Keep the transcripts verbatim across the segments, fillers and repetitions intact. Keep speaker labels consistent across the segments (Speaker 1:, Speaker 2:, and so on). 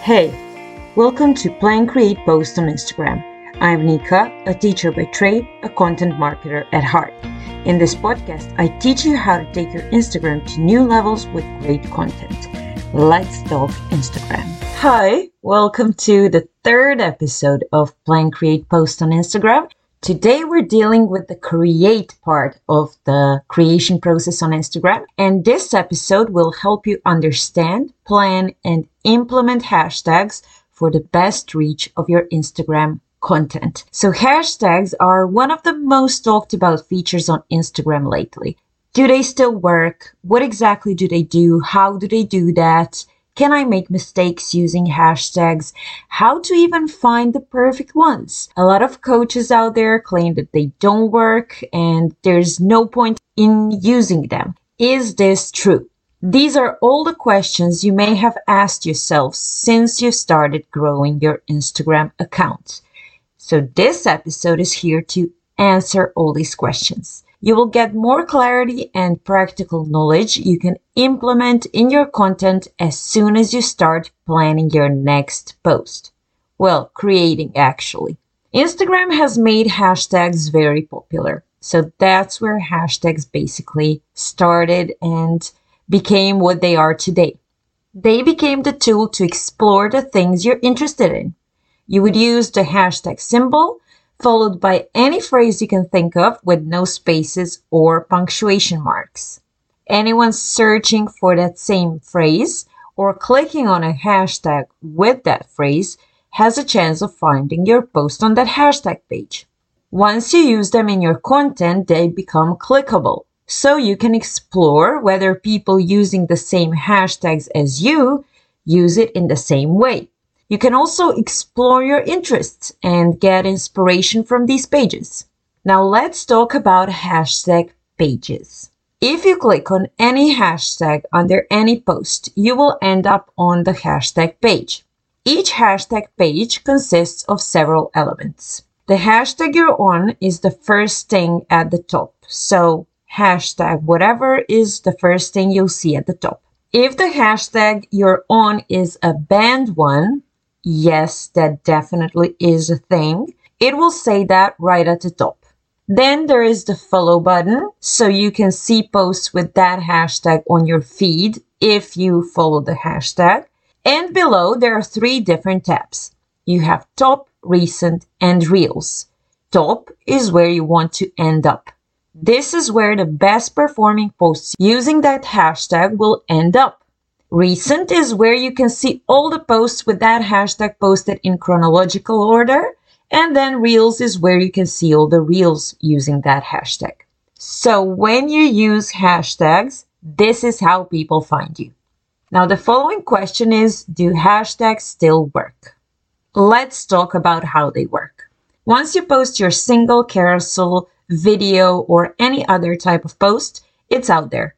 Speaker 1: Hey, welcome to Plan Create Post on Instagram. I'm Nika, a teacher by trade, a content marketer at heart. In this podcast, I teach you how to take your Instagram to new levels with great content. Let's talk Instagram. Hi, welcome to the third episode of Plan Create Post on Instagram. Today we're dealing with the create part of the creation process on Instagram, and this episode will help you understand, plan, and implement hashtags for the best reach of your Instagram content. So hashtags are one of the most talked about features on Instagram lately. Do they still work? What exactly do they do? How do they do that? Can I make mistakes using hashtags? How to even find the perfect ones? A lot of coaches out there claim that they don't work and there's no point in using them. Is this true? These are all the questions you may have asked yourself since you started growing your Instagram account. So this episode is here to answer all these questions. You will get more clarity and practical knowledge you can implement in your content as soon as you start planning your next post. Well, creating actually. Instagram has made hashtags very popular. So that's where hashtags basically started and became what they are today. They became the tool to explore the things you're interested in. You would use the hashtag symbol followed by any phrase you can think of with no spaces or punctuation marks. Anyone searching for that same phrase or clicking on a hashtag with that phrase has a chance of finding your post on that hashtag page. Once you use them in your content, they become clickable. So you can explore whether people using the same hashtags as you use it in the same way. You can also explore your interests and get inspiration from these pages. Now let's talk about hashtag pages. If you click on any hashtag under any post, you will end up on the hashtag page. Each hashtag page consists of several elements. The hashtag you're on is the first thing at the top. So hashtag whatever is the first thing you'll see at the top. If the hashtag you're on is a banned one, yes, that definitely is a thing, it will say that right at the top. Then there is the follow button, so you can see posts with that hashtag on your feed if you follow the hashtag. And below there are three different tabs. You have top, recent, and reels. Top is where you want to end up. This is where the best performing posts using that hashtag will end up. Recent is where you can see all the posts with that hashtag posted in chronological order. And then Reels is where you can see all the Reels using that hashtag. So when you use hashtags, this is how people find you. Now the following question is, do hashtags still work? Let's talk about how they work. Once you post your single carousel, video, or any other type of post, it's out there.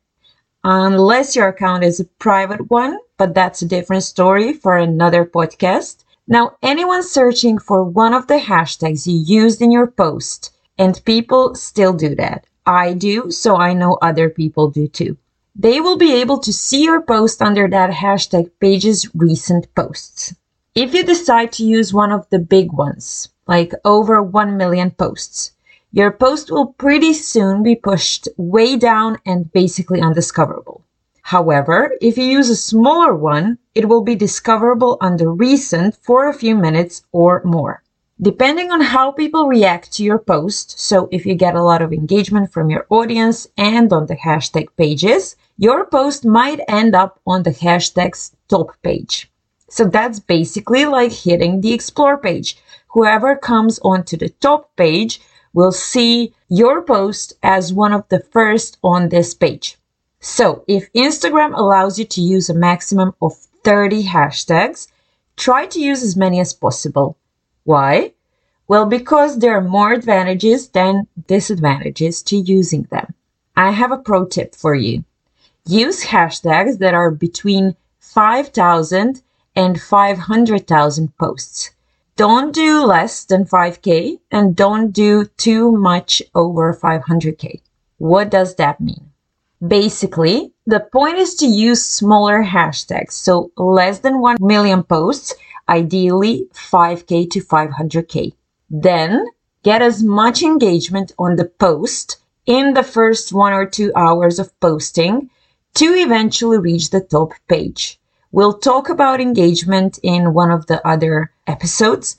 Speaker 1: Unless your account is a private one, but that's a different story for another podcast. Now, anyone searching for one of the hashtags you used in your post, and people still do that. I do, so I know other people do too. They will be able to see your post under that hashtag page's recent posts. If you decide to use one of the big ones, like over one million posts, your post will pretty soon be pushed way down and basically undiscoverable. However, if you use a smaller one, it will be discoverable under recent for a few minutes or more. Depending on how people react to your post, so if you get a lot of engagement from your audience and on the hashtag pages, your post might end up on the hashtag's top page. So that's basically like hitting the explore page. Whoever comes onto the top page will see your post as one of the first on this page. So if Instagram allows you to use a maximum of thirty hashtags, try to use as many as possible. Why? Well, because there are more advantages than disadvantages to using them. I have a pro tip for you. Use hashtags that are between five thousand and five hundred thousand posts. Don't do less than five K and don't do too much over five hundred K. What does that mean? Basically, the point is to use smaller hashtags, so less than one million posts, ideally five K to five hundred K. Then get as much engagement on the post in the first one or two hours of posting to eventually reach the top page. We'll talk about engagement in one of the other episodes,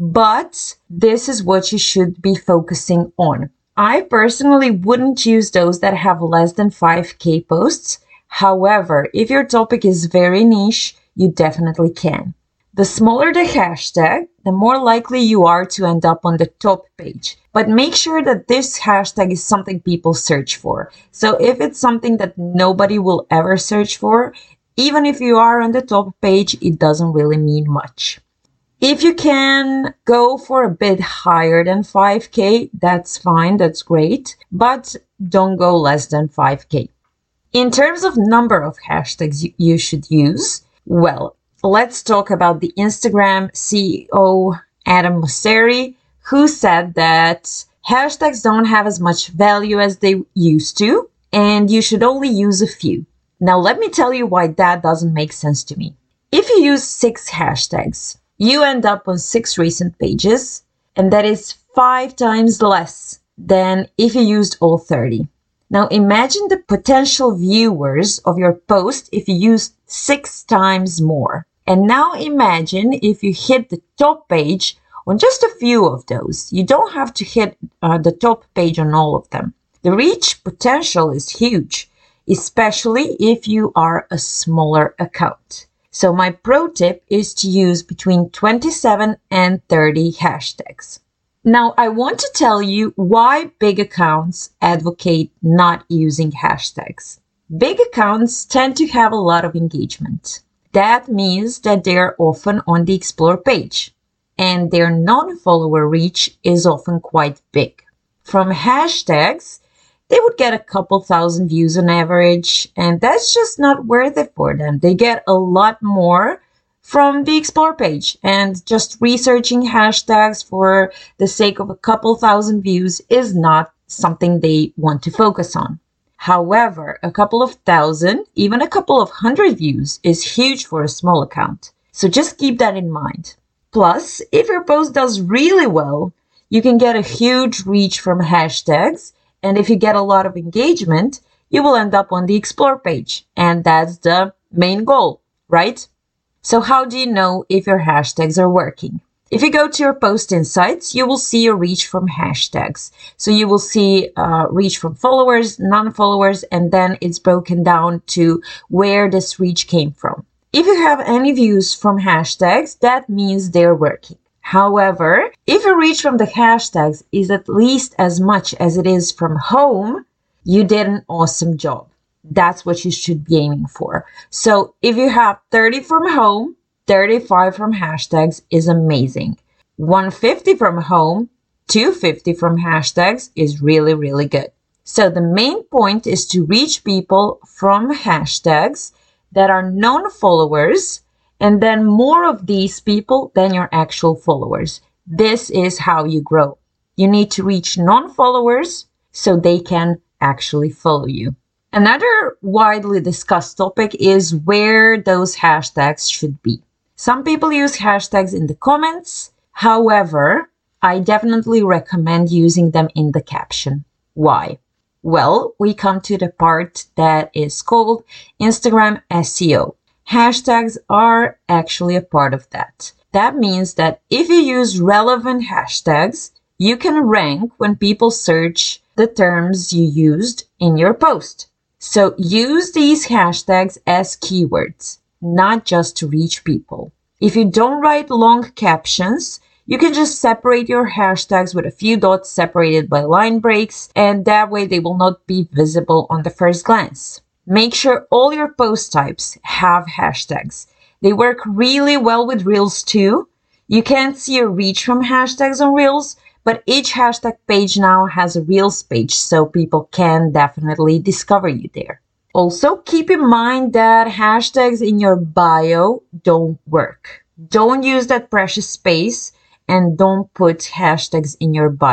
Speaker 1: but this is what you should be focusing on. I personally wouldn't use those that have less than five K posts. However, if your topic is very niche, you definitely can. The smaller the hashtag, the more likely you are to end up on the top page. But make sure that this hashtag is something people search for. So if it's something that nobody will ever search for, even if you are on the top page, it doesn't really mean much. If you can go for a bit higher than five K, that's fine, that's great, but don't go less than five K. In terms of number of hashtags you, you should use, well, let's talk about the Instagram C E O, Adam Mosseri, who said that hashtags don't have as much value as they used to, and you should only use a few. Now, let me tell you why that doesn't make sense to me. If you use six hashtags, you end up on six recent pages, and that is five times less than if you used all thirty. Now imagine the potential viewers of your post if you used six times more. And now imagine if you hit the top page on just a few of those. You don't have to hit uh, the top page on all of them. The reach potential is huge, especially if you are a smaller account. So my pro tip is to use between twenty-seven and thirty hashtags. Now, I want to tell you why big accounts advocate not using hashtags. Big accounts tend to have a lot of engagement. That means that they're often on the Explore page, and their non-follower reach is often quite big. From hashtags, they would get a couple thousand views on average, and that's just not worth it for them. They get a lot more from the Explore page, and just researching hashtags for the sake of a couple thousand views is not something they want to focus on. However, a couple of thousand, even a couple of hundred views is huge for a small account. So just keep that in mind. Plus, if your post does really well, you can get a huge reach from hashtags. And if you get a lot of engagement, you will end up on the Explore page. And that's the main goal, right? So how do you know if your hashtags are working? If you go to your post insights, you will see a reach from hashtags. So you will see uh, reach from followers, non-followers, and then it's broken down to where this reach came from. If you have any views from hashtags, that means they're working. However, if your reach from the hashtags is at least as much as it is from home, you did an awesome job. That's what you should be aiming for. So if you have thirty from home, thirty-five from hashtags is amazing. one hundred fifty from home, two hundred fifty from hashtags is really, really good. So the main point is to reach people from hashtags that are non-followers, and then more of these people than your actual followers. This is how you grow. You need to reach non-followers so they can actually follow you. Another widely discussed topic is where those hashtags should be. Some people use hashtags in the comments. However, I definitely recommend using them in the caption. Why? Well, we come to the part that is called Instagram S E O. Hashtags are actually a part of that. That means that if you use relevant hashtags, you can rank when people search the terms you used in your post. So use these hashtags as keywords, not just to reach people. If you don't write long captions, you can just separate your hashtags with a few dots separated by line breaks, and that way they will not be visible on the first glance. Make sure all your post types have hashtags. They work really well with Reels too. You can't see a reach from hashtags on Reels, but each hashtag page now has a Reels page, so people can definitely discover you there. Also, keep in mind that hashtags in your bio don't work. Don't use that precious space and don't put hashtags in your bio.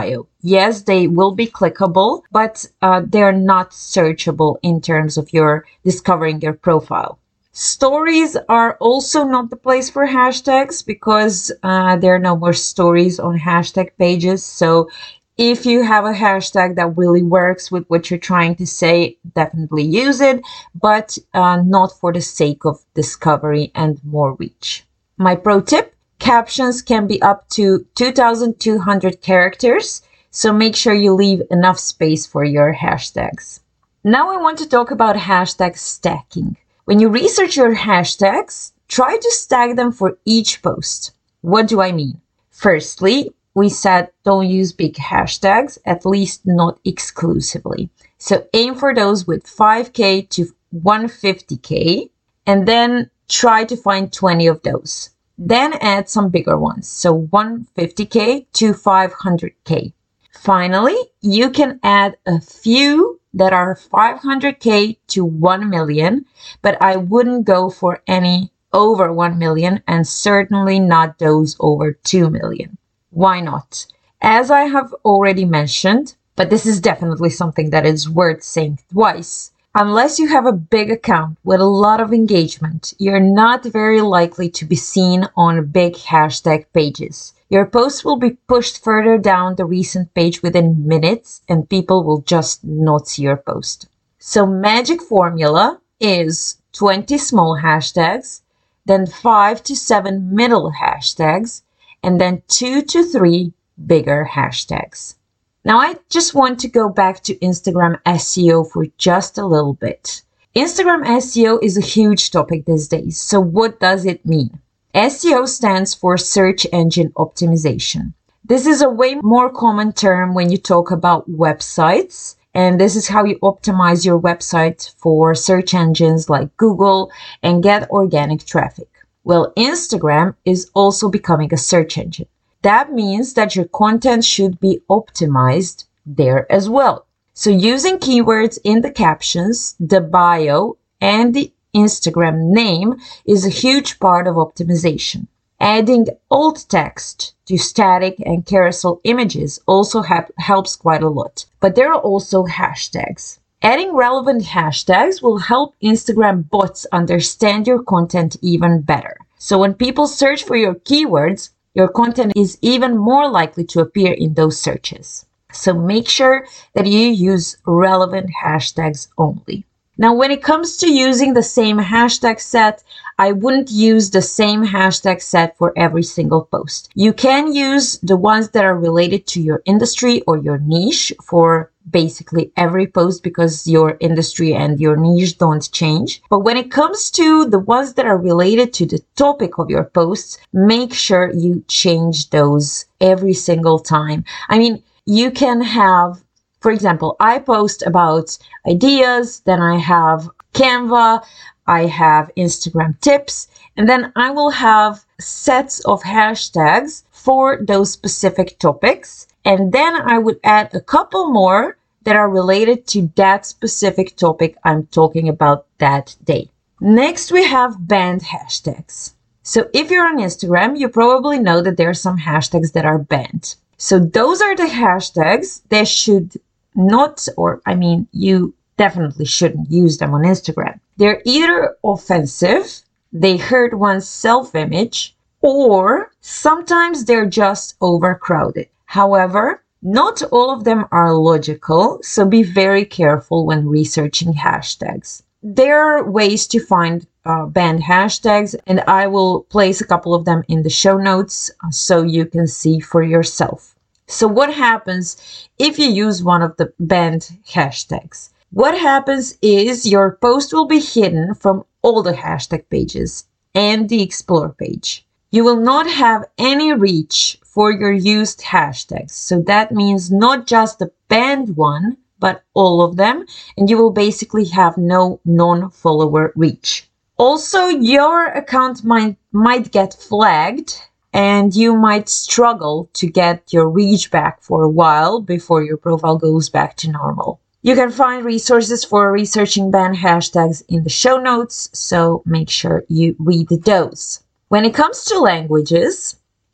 Speaker 1: Yes, they will be clickable, but uh, they're not searchable in terms of your discovering your profile. Stories are also not the place for hashtags because uh, there are no more stories on hashtag pages. So if you have a hashtag that really works with what you're trying to say, definitely use it, but uh, not for the sake of discovery and more reach. My pro tip, captions can be up to two thousand two hundred characters, so make sure you leave enough space for your hashtags. Now I want to talk about hashtag stacking. When you research your hashtags, try to stack them for each post. What do I mean? Firstly, we said don't use big hashtags, at least not exclusively. So aim for those with five K to one hundred fifty K, and then try to find twenty of those. Then add some bigger ones, so one hundred fifty K to five hundred K. Finally, you can add a few that are five hundred K to one million, but I wouldn't go for any over one million and certainly not those over two million. Why not? As I have already mentioned, but this is definitely something that is worth saying twice, unless you have a big account with a lot of engagement, you're not very likely to be seen on big hashtag pages. Your post will be pushed further down the recent page within minutes and people will just not see your post. So magic formula is twenty small hashtags, then five to seven middle hashtags, and then two to three bigger hashtags. Now I just want to go back to Instagram S E O for just a little bit. Instagram S E O is a huge topic these days. So what does it mean? S E O stands for search engine optimization. This is a way more common term when you talk about websites, and this is how you optimize your website for search engines like Google and get organic traffic. Well, Instagram is also becoming a search engine. That means that your content should be optimized there as well. So using keywords in the captions, the bio, and the Instagram name is a huge part of optimization. Adding alt text to static and carousel images also ha- helps quite a lot. But there are also hashtags. Adding relevant hashtags will help Instagram bots understand your content even better. So when people search for your keywords, your content is even more likely to appear in those searches. So make sure that you use relevant hashtags only. Now, when it comes to using the same hashtag set, I wouldn't use the same hashtag set for every single post. You can use the ones that are related to your industry or your niche for basically every post because your industry and your niche don't change. But when it comes to the ones that are related to the topic of your posts, make sure you change those every single time. I mean, you can have, for example, I post about ideas, then I have Canva, I have Instagram tips, and then I will have sets of hashtags for those specific topics. And then I would add a couple more that are related to that specific topic I'm talking about that day. Next, we have banned hashtags. So if you're on Instagram, you probably know that there are some hashtags that are banned. So those are the hashtags that should not, or I mean, you definitely shouldn't use them on Instagram. They're either offensive, they hurt one's self-image, or sometimes they're just overcrowded. However, not all of them are logical, so be very careful when researching hashtags. There are ways to find uh, banned hashtags, and I will place a couple of them in the show notes so you can see for yourself. So what happens if you use one of the banned hashtags? What happens is your post will be hidden from all the hashtag pages and the Explore page. You will not have any reach for your used hashtags. So that means not just the banned one, but all of them. And you will basically have no non-follower reach. Also, your account might, might get flagged and you might struggle to get your reach back for a while before your profile goes back to normal. You can find resources for researching banned hashtags in the show notes, so make sure you read those. When it comes to languages,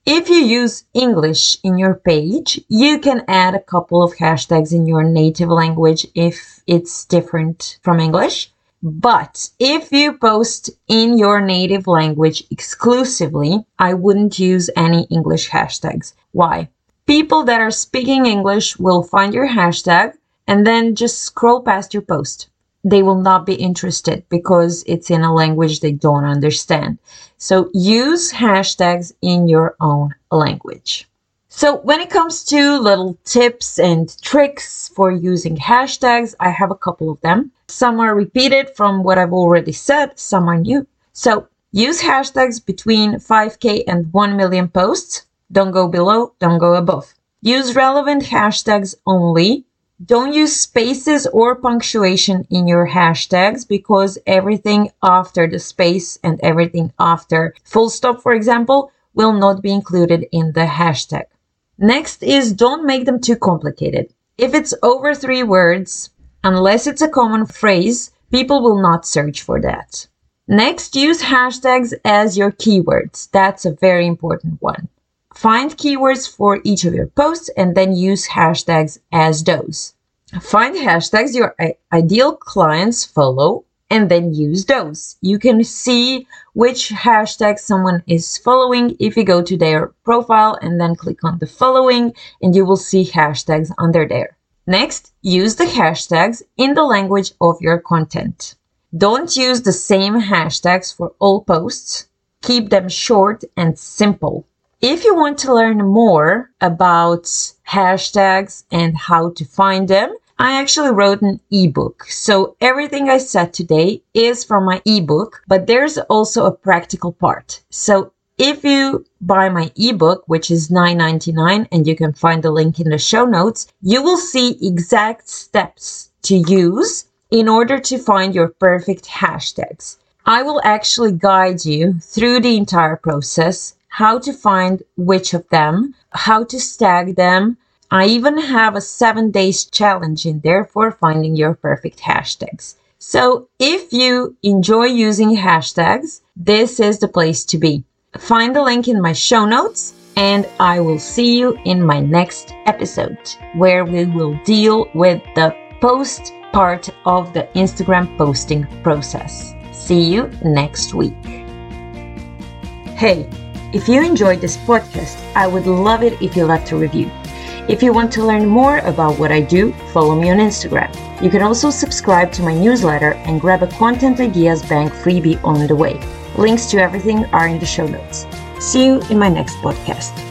Speaker 1: If you use English in your page, you can add a couple of hashtags in your native language if it's different from English. But if you post in your native language exclusively, I wouldn't use any English hashtags. Why? People that are speaking English will find your hashtag and then just scroll past your post. They will not be interested because it's in a language they don't understand. So use hashtags in your own language. So when it comes to little tips and tricks for using hashtags, I have a couple of them. Some are repeated from what I've already said, some are new. So use hashtags between five K and one million posts. Don't go below, don't go above. Use relevant hashtags only. Don't use spaces or punctuation in your hashtags because everything after the space and everything after full stop, for example, will not be included in the hashtag. Next is don't make them too complicated. If it's over three words, unless it's a common phrase, people will not search for that. Next, use hashtags as your keywords. That's a very important one. Find keywords for each of your posts and then use hashtags as those. Find hashtags your ideal clients follow and then use those. You can see which hashtag someone is following if you go to their profile and then click on the following, and you will see hashtags under there. Next, use the hashtags in the language of your content. Don't use the same hashtags for all posts. Keep them short and simple. If you want to learn more about hashtags and how to find them, I actually wrote an ebook. So everything I said today is from my ebook, but there's also a practical part. So if you buy my ebook, which is nine ninety-nine, and you can find the link in the show notes, you will see exact steps to use in order to find your perfect hashtags. I will actually guide you through the entire process, how to find which of them, how to tag them. I even have a seven days challenge in there for finding your perfect hashtags. So if you enjoy using hashtags, this is the place to be. Find the link in my show notes, and I will see you in my next episode where we will deal with the post part of the Instagram posting process. See you next week. Hey, if you enjoyed this podcast, I would love it if you left a review. If you want to learn more about what I do, follow me on Instagram. You can also subscribe to my newsletter and grab a Content Ideas Bank freebie on the way. Links to everything are in the show notes. See you in my next podcast.